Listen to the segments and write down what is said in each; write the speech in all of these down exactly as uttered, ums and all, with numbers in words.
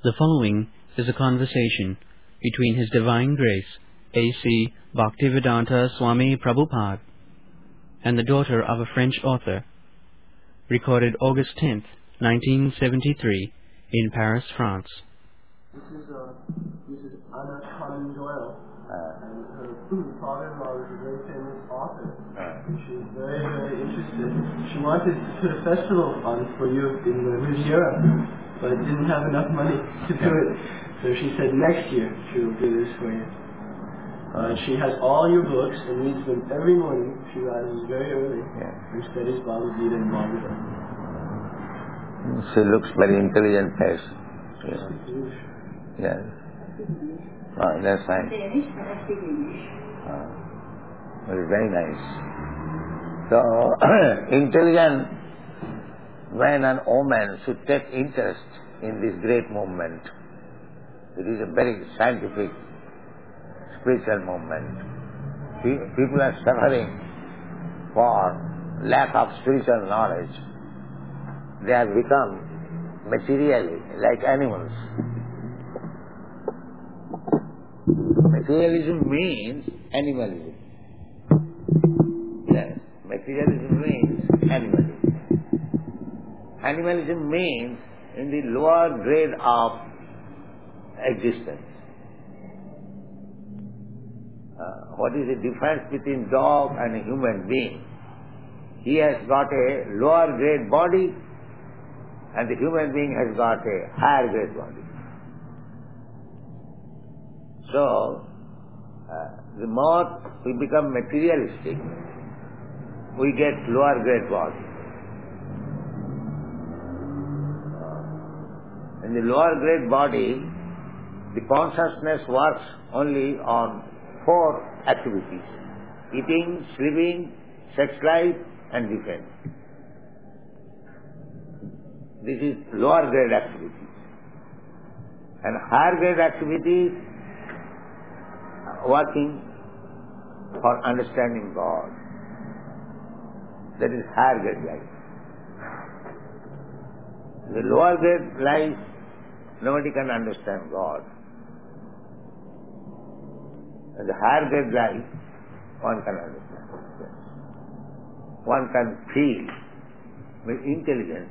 The following is a conversation between His Divine Grace, A C Bhaktivedanta Swami Prabhupada, and the daughter of a French author, recorded August tenth, nineteen seventy-three, in Paris, France. This is, uh, this is Anna Conan Doyle, Uh, and her father-in-law was a very famous author. uh, She was very, very interested. She wanted to put a festival on for you in the Riviera, but didn't have enough money to do it. So she said next year she will do this for you. Uh, she has all your books and reads them every morning. She rises very early yeah. and studies Bhagavad Gita and Bhagavatam. She looks very intelligent face. Yeah. Yes. Oh, that's fine. Danish, but I speak English. Uh, very, very nice. So, intelligent man and woman should take interest in this great movement. It is a very scientific, spiritual movement. Pe- People are suffering for lack of spiritual knowledge. They have become materially like animals. Materialism means animalism. Yes, materialism means animalism. Animalism means in the lower grade of existence. Uh, what is the difference between dog and a human being? He has got a lower grade body and the human being has got a higher grade body. So, uh, the more we become materialistic, we get lower grade body. Uh, in the lower grade body, the consciousness works only on four activities: eating, sleeping, sex life, and defense. This is lower grade activities. And higher grade activities, working for understanding God. That is higher grade life. The lower grade life, nobody can understand God. And the higher grade life, one can understand. One can feel with intelligence.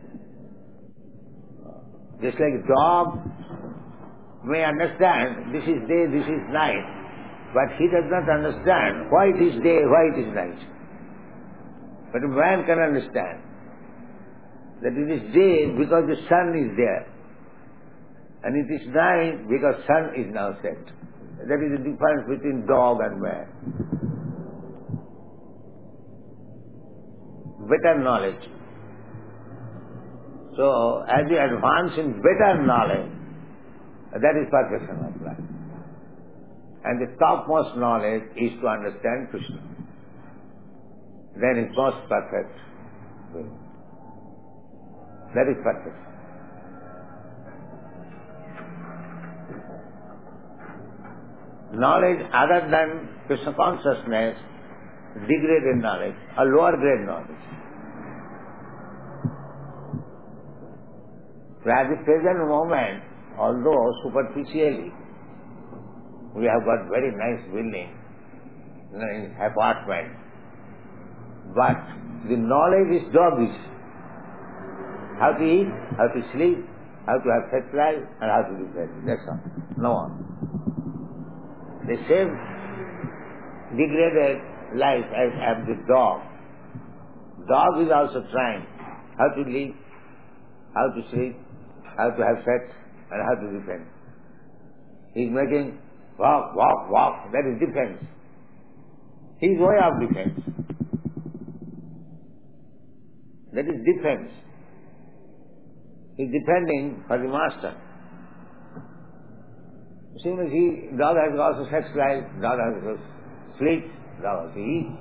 Just like a dog may understand this is day, this is night, but he does not understand why it is day, why it is night. But a man can understand that it is day because the sun is there, and it is night because sun is now set. That is the difference between dog and man. Better knowledge. So, as you advance in better knowledge, that is perfection of life. And the topmost knowledge is to understand Krishna. Then it's most perfect. That is perfect. Knowledge other than Krishna consciousness, degraded knowledge, or lower grade knowledge. So at the present moment, although superficially we have got very nice building, you know, in apartment, but the knowledge is doggish. How to eat, how to sleep, how to have sex life, and how to do that. That's all. No one. The same degraded life as, as the dog. Dog is also trying how to live, how to sleep, how to have sex, and how to defend. He is making walk, walk, walk. That is defense. His way of defense. That is defense. He is defending for the master. As soon as he, dog has also sex life, dog has also sleep, dog also eats.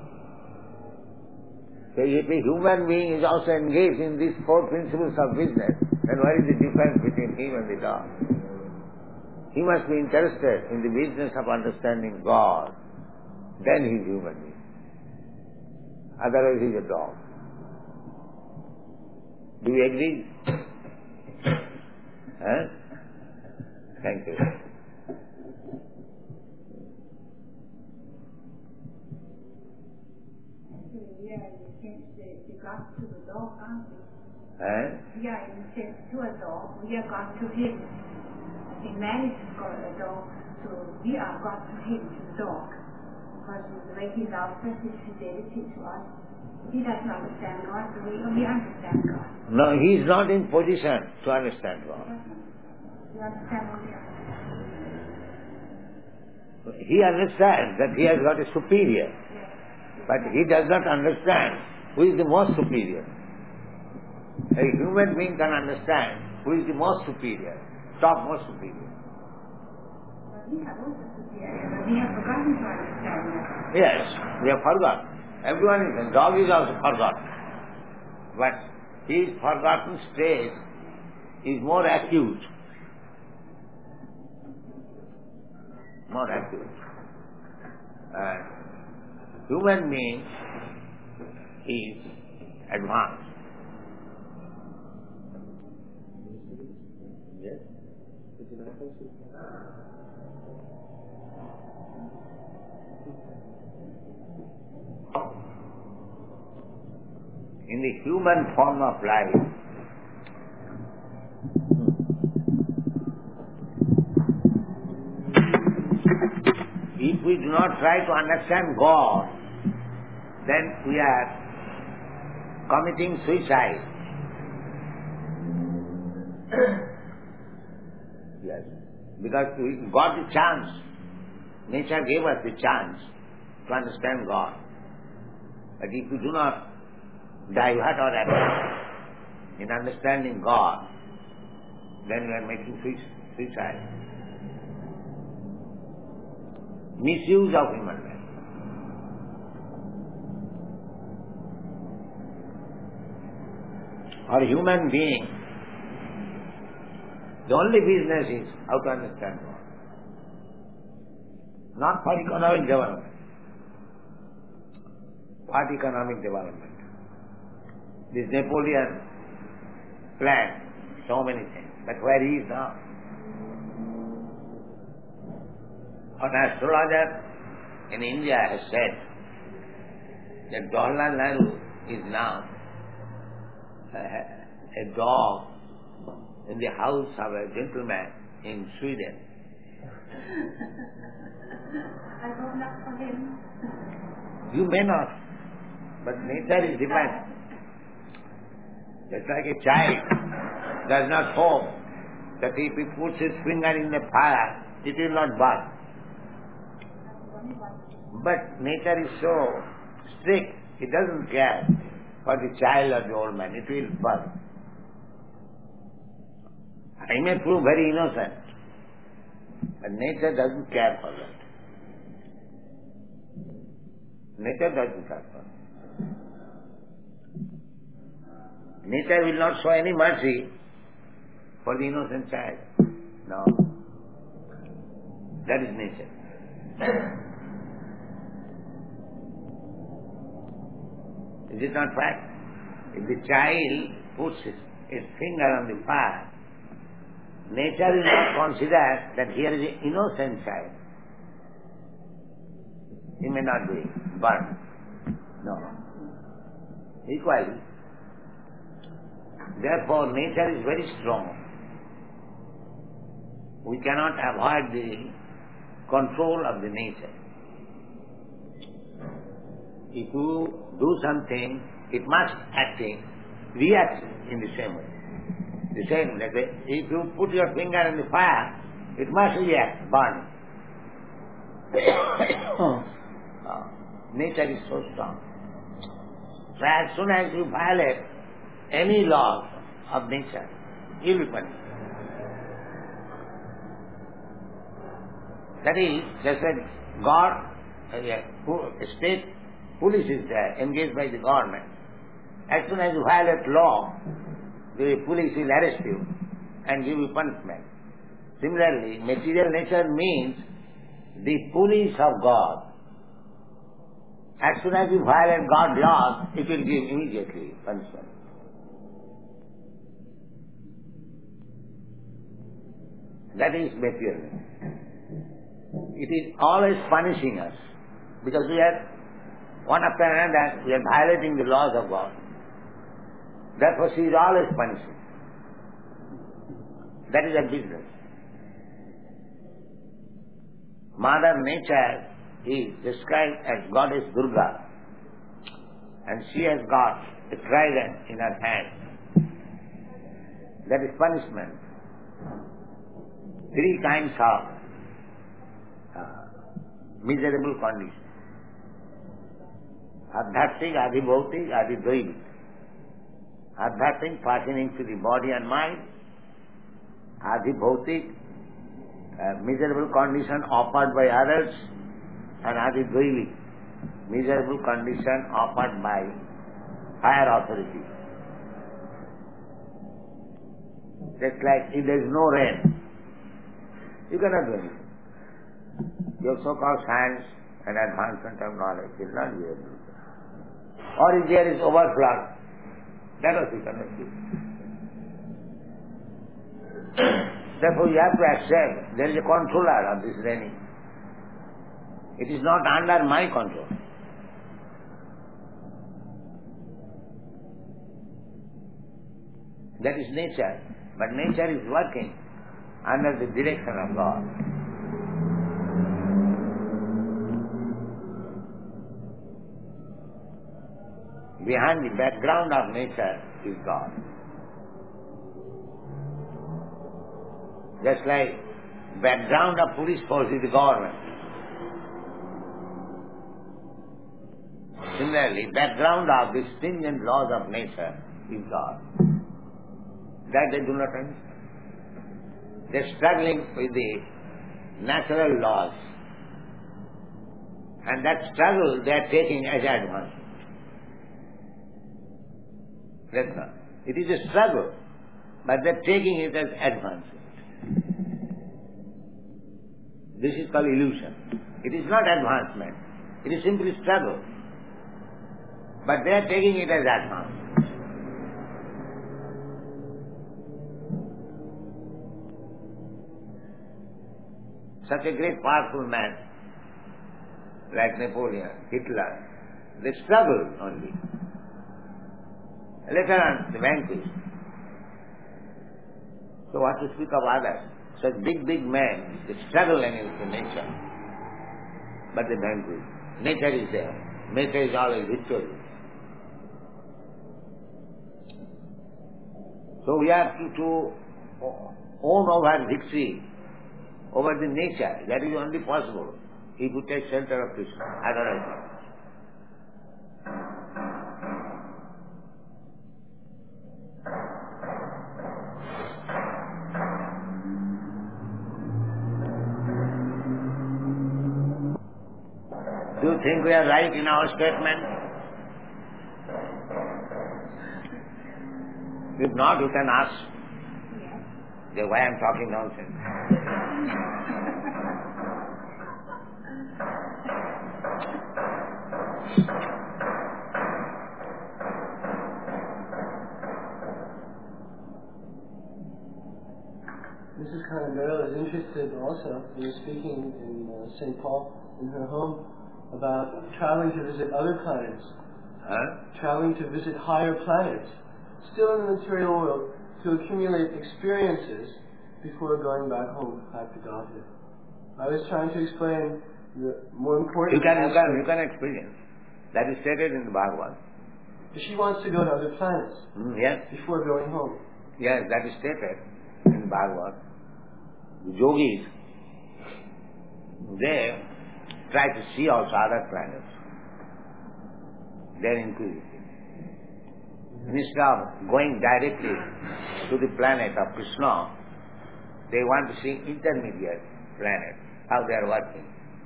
So if a human being is also engaged in these four principles of business, then what is the difference between him and the dog? He must be interested in the business of understanding God. Then he is human being. Otherwise he is a dog. Do you agree? Huh? Thank you. We are in a sense the God to the dog, aren't we? Eh? We are in a sense to a dog. We are God to him. In man is God a dog, so we are God to him, to the dog. Because the way he loves us, his fidelity to us. He doesn't understand God, so we, we understand God. No, he is not in position to understand God. We understand only us. He understands that he has got a superior, but he does not understand who is the most superior. A human being can understand who is the most superior, top most superior. But we have also superior, but we have forgotten to understand that. Yes, we have forgotten. Everyone is, the dog is also forgotten. But his forgotten state is more acute. More acute. And human being is advanced. Yes? In the human form of life, if we do not try to understand God, then we are committing suicide. Yes. Because we got the chance. Nature gave us the chance to understand God. But if we do not divert our efforts in understanding God, then we are making suicide. Misuse of human life. Or human being, the only business is how to understand God. Not for economic development. What economic development? This Napoleon planned so many things, but where he is now? An astrologer in India has said that Jawaharlal Nehru is now a, a dog in the house of a gentleman in Sweden. I hope not for him. You may not, but nature is different. Just like a child does not hope that if he puts his finger in the fire, it will not burn. But nature is so strict, it doesn't care for the child or the old man, it will burn. I may prove very innocent, but nature doesn't care for that. Nature doesn't care for that. Nature will not show any mercy for the innocent child. No. That is nature. Is it not fact? If the child puts his, his finger on the fire, nature will not consider that here is an innocent child. He may not be burned. No. Equally. Therefore, nature is very strong. We cannot avoid the control of the nature. If you do something, it must acting, react in the same way. The same, like if you put your finger in the fire, it must react, burn. uh, nature is so strong. So as soon as you violate any laws of nature, you will be punished. That is, just like God, uh, state police is there, engaged by the government. As soon as you violate law, the police will arrest you and give you punishment. Similarly, material nature means the police of God. As soon as you violate God's laws, it will give immediately punishment. That is materialism. It is always punishing us because we are, one after another, we are violating the laws of God. Therefore she is always punishing. That is her business. Mother Nature is described as Goddess Durga, and she has got a trident in her hand. That is punishment. Three kinds of uh, miserable condition. Adhyatmic, adhibhautik, adhidvaidik. Adhyatmic, pertaining to the body and mind. Adhibhautik, uh, miserable condition offered by others. And adhidvaidik, miserable condition offered by higher authority. Just like if there is no rain, you cannot do anything. Your so-called science and advancement of knowledge will not be able to do. Or if there is overflow, that also you cannot do. Therefore you have to accept there is a controller of this raining. It is not under my control. That is nature. But nature is working under the direction of God. Behind the background of nature is God. Just like background of police force is the government. Similarly, background of the stringent laws of nature is God. That they do not understand. They are struggling with the natural laws. And that struggle they are taking as advancement. That's not. It is a struggle, but they are taking it as advancement. This is called illusion. It is not advancement. It is simply struggle. But they are taking it as advancement. Such a great powerful man like Napoleon, Hitler, they struggled only. Later on, they vanquished. So what to speak of others? Such big, big men, they struggle against the nature, but they vanquish. Nature is there. Nature is always victorious. So we have to, to own our victory over the nature. That is only possible if we take shelter of Krishna. Otherwise not. Do you think we are right in our statement? If not, you can ask. Yes. Why I am talking nonsense. Missus Canagaro is interested also in speaking in uh, Saint Paul, in her home, about traveling to visit other planets. Huh? Traveling to visit higher planets, still in the material world, to accumulate experiences before going back home, back to Godhead. I was trying to explain the more important You can, you can, aspect. you can experience. That is stated in the Bhagavad. She wants to go to other planets Mm, yes. before going home. Yes, that is stated in the Bhagavad. The yogis, they try to see also other planets. They are inquisitive. Instead of going directly to the planet of Krishna, they want to see intermediate planets, how they are working.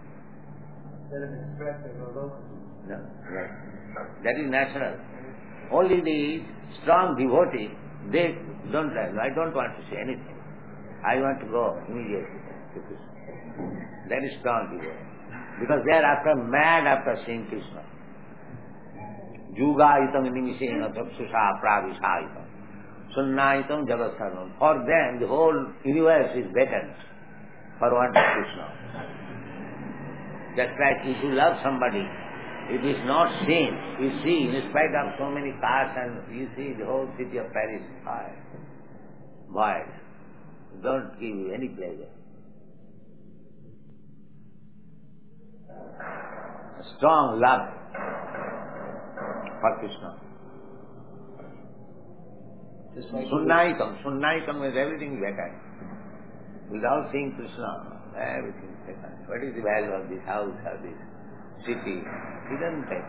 No, yes. That is natural. Only the strong devotee, they don't like, I don't want to see anything. I want to go immediately to Krishna. That is strong devotee. Because they are after mad after seeing Krishna. Juga itam nimisena tapsusha pravisha itam. Sunnaitam Jagat Sarvam. For them, the whole universe is vacant for want of Krishna. Just like if you love somebody, it is not seen. You see, in spite of so many cars, and you see the whole city of Paris fire, void. Don't give you any pleasure. A strong love for Krishna. Sunnaitam. Sunnaitam means everything vacant. Without seeing Krishna, everything is vacant. What is the value of this house or this city? It doesn't take.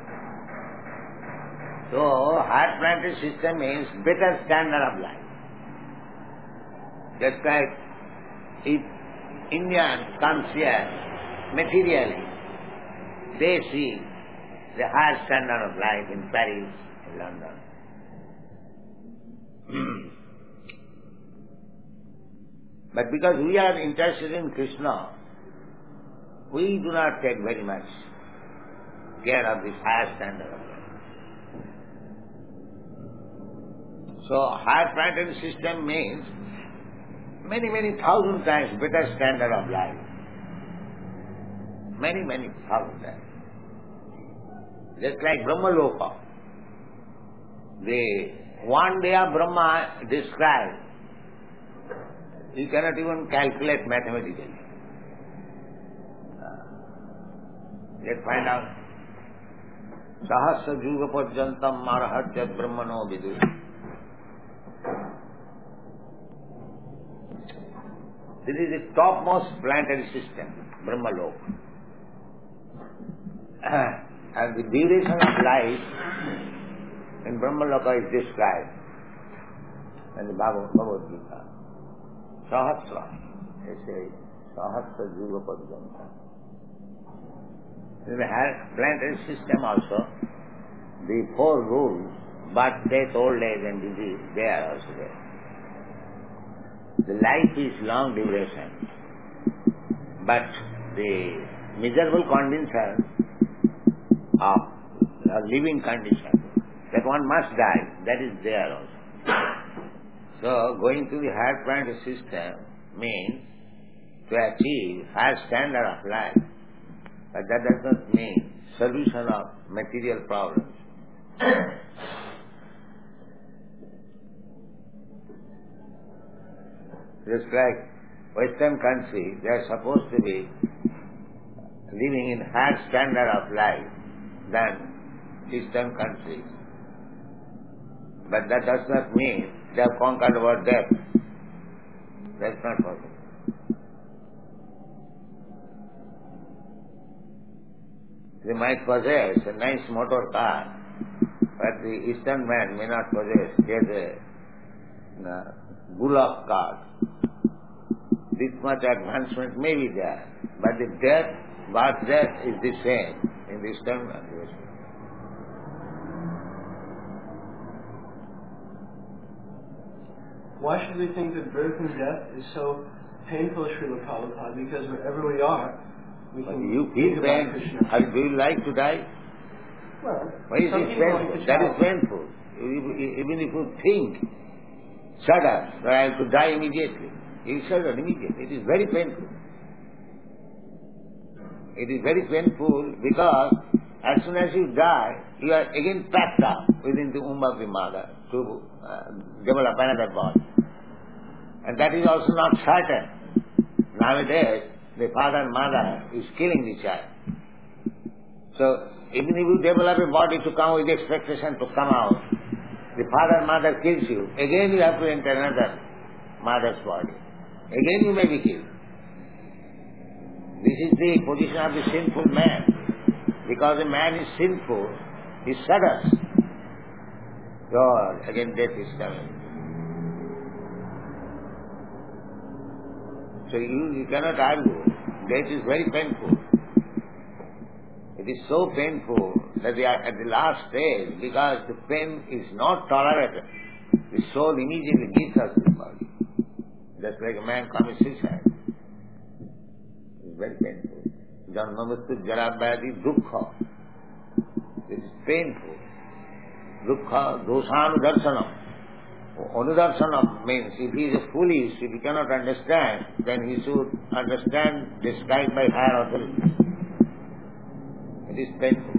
So, heart-planted system means better standard of life. Just like if Indian comes here materially, they see the high standard of life in Paris, in London. But because we are interested in Krishna, we do not take very much care of this higher standard of life. So, higher planted system means many, many thousand times better standard of life. Many, many thousand times. Just like Brahma Loka. The one day of Brahma described, you cannot even calculate mathematically. Let's find out. Sahasra juga parjantam marahajat brahmano vidu. This is the topmost planetary system, Brahma Loka. And the duration of life in Brahma Loka is described in the Bhagavad Gita. Sahasra, they say, Sahasra Juga Padjanta. In the planetary system also, the four rules, birth, death, old age and disease, they are also there. The life is long duration, but the miserable condition of a living condition, that one must die, that is there also. So, going to the higher planetary system means to achieve higher standard of life, but that does not mean solution of material problems. Just like Western countries, they are supposed to be living in higher standard of life than Eastern countries. But that does not mean they have conquered over death. That's not possible. They might possess a nice motor car, but the Eastern man may not possess. He has a uh, bullock cart. This much advancement may be there, but the death, birth death is the same in the Eastern countries. Why should we think that birth and death is so painful, Srila Prabhupada? Because wherever we are, we But can you think feel about pain. Krishna. How do you like to die? Well, Why is some it people painful? like to That is travel. painful. Even if you think, sudden, that I have to die immediately, it is sudden, immediately. It is very painful. It is very painful because as soon as you die, you are again packed up within the womb of the mother to uh, develop another body. And that is also not certain. Nowadays, the father and mother is killing the child. So, even if you develop a body to come with the expectation to come out, the father and mother kills you, again you have to enter another mother's body. Again you may be killed. This is the position of the sinful man. Because a man is sinful, he shudders. God, again death is coming. So you, you cannot argue. Death is very painful. It is so painful that they are at the last stage, because the pain is not tolerated. The soul immediately leaves us the body. Just like a man commits suicide. It's very painful. Janmamastu jarabhyadi dukkha. It is painful. Dukkha dosanudarshanam. Anudarshana means if he is foolish, if he cannot understand, then he should understand described by higher authority. It is painful.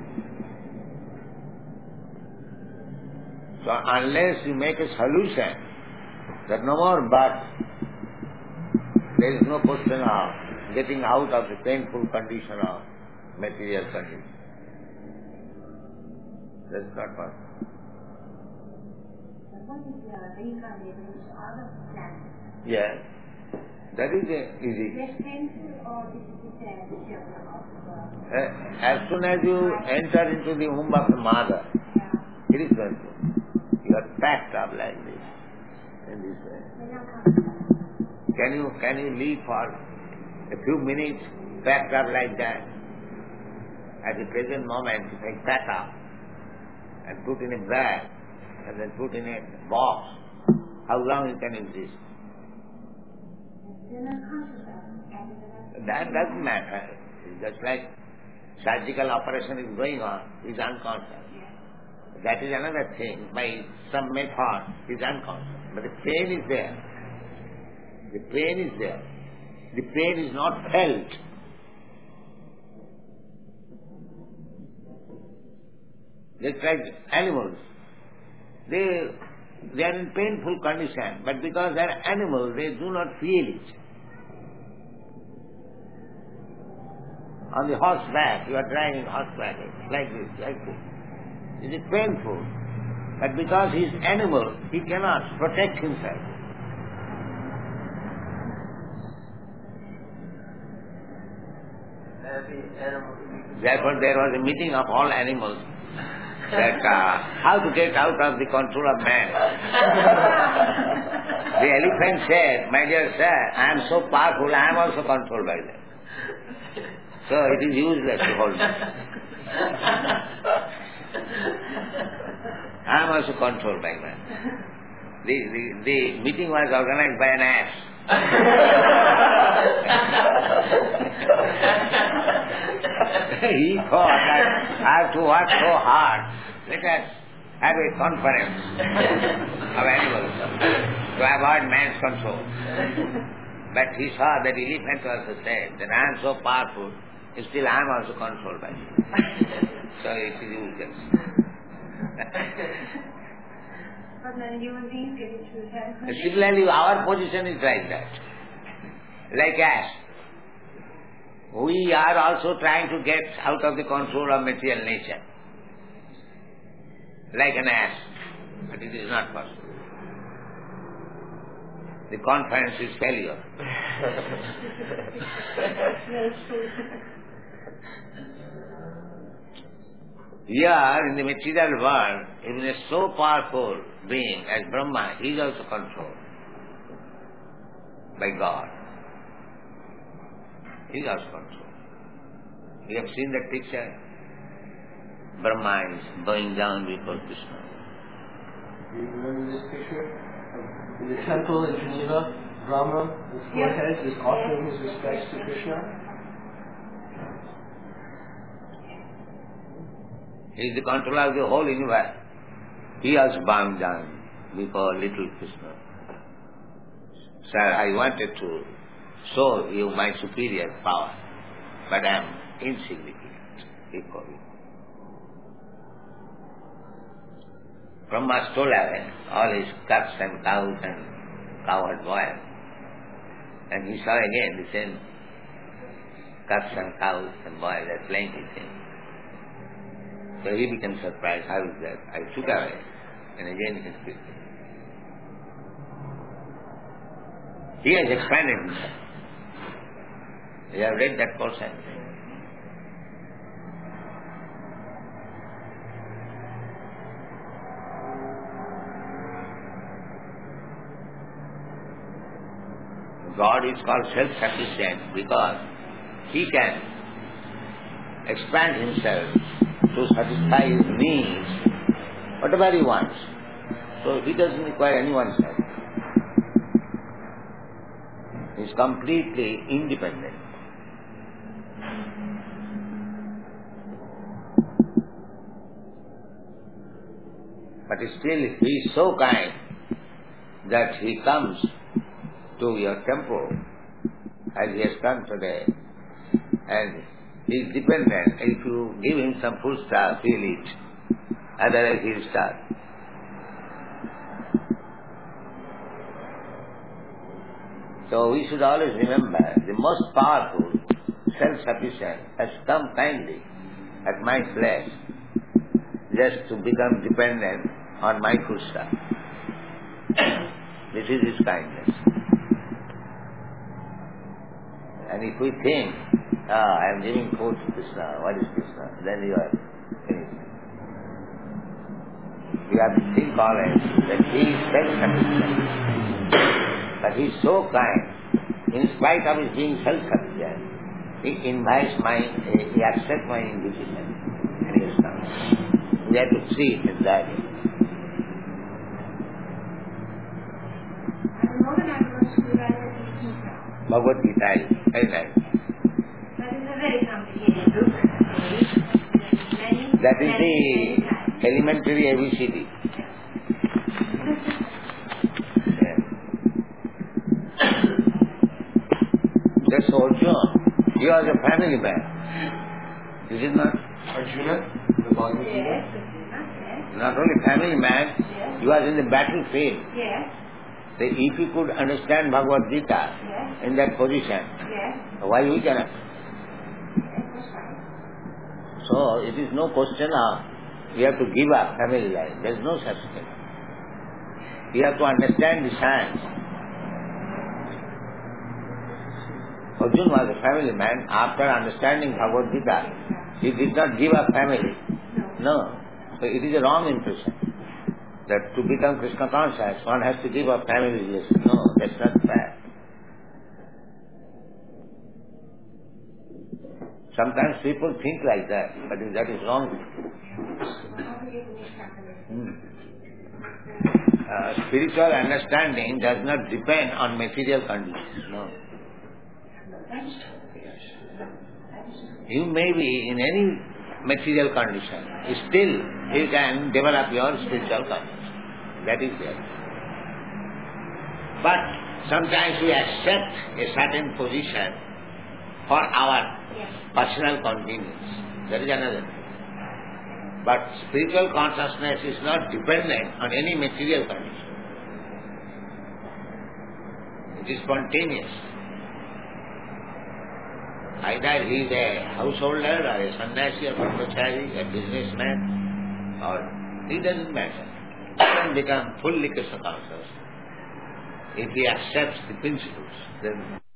So unless you make a solution that no more but, there is no question of getting out of the painful condition of material condition. That's not possible. What is the reincarnation with other planets? Yes. That is uh, easy. Less painful or is it the same of uh, Uh, as soon as you enter into the womb of the mother, yeah. it is painful. You are packed up like this, in this way. Can you, can you live for a few minutes packed up like that? At the present moment, if I pack up and put in a bag and then put in a box, how long you can exist? That doesn't matter. It's just like surgical operation is going on, he's unconscious. That is another thing. By some method, he's unconscious. But the pain is there. The pain is there. The pain is not felt. Just like animals. They, they are in painful condition, but because they are animals, they do not feel it. On the horseback, you are driving horseback, like this, like this. It is painful. But because he is animal, he cannot protect himself. Therefore there was a meeting of all animals that uh, how to get out of the control of man. The elephant said, my dear sir, I am so powerful, I am also controlled by them. So it is useless to hold me. I am also controlled by man. The, the, the meeting was organized by an ass. He thought that I have to work so hard. Let us have a conference of animals to avoid man's control. But he saw that the elephant also said that I am so powerful, still I am also controlled by you. So it is useless. But then human beings get into heaven. Similarly, our position is like that. Like ass. We are also trying to get out of the control of material nature. Like an ass. But it is not possible. The conference is failure. Here in the material world, even a so powerful being as Brahma, he is also controlled by God. He is also controlled. You have seen that picture? Brahma is bowing down before Krishna. Do you remember this picture? In the temple in Geneva, Brahma, with four heads, is offering his respects to Krishna. He is the controller of the whole universe. He was bowing down before little Krishna. Sir, I wanted to show you my superior power, but I am insignificant before you. Brahma stole away all his cats and cows and cowherd boys. And he saw again the same cats and cows and boys are playing with him. So he became surprised, how is that? I took away. And again he speaks. He has expanded himself. You have read that portion. God is called self-sufficient because He can expand Himself to satisfy His needs, whatever He wants. So He doesn't require anyone's help. He is completely independent. But still He is so kind that he comes to your temple, as he has come today, and he is dependent. If you give him some food stuff, he will eat. Otherwise he will starve. So we should always remember, the most powerful, self-sufficient, has come kindly at my place just to become dependent on my food stuff. This is his kindness. And if we think, ah, I am giving food to Krishna, what is Krishna? Then you are finished. You have to think always that he is self-sufficient. But he is so kind, in spite of his being self-sufficient, he invites my, he accepts my invitation and he has come. We have to see it in that way. Bhagavad Gita is very nice. That is a very complicated book. That is the elementary A B C D. That's Arjuna. He was a family man. Is it not? Arjuna? The Bhagavad Gita? Yes, yes. Not only family man, Yes. he was in the battlefield. Yes, So if you could understand Bhagavad Gita yes, in that position, yes, why we cannot? yes, that's right. So it is no question of we have to give up family life. There is no such thing. We have to understand the science. Arjuna was a family man. After understanding Bhagavad Gita, he did not give up family. No. So it is a wrong impression that to become Krishna conscious, one has to give up family relation. No, that's not fair. Sometimes people think like that, but that is wrong. Hmm. Uh, spiritual understanding does not depend on material conditions. No. You may be in any material condition, still you can develop your spiritual consciousness. That is there. But sometimes we accept a certain position for our personal convenience. That is another thing. But spiritual consciousness is not dependent on any material condition. It is spontaneous. Either he is a householder or a sannyasi or brahmachari, a businessman, or it doesn't matter. He can become fully Krishna conscious if he accepts the principles. Then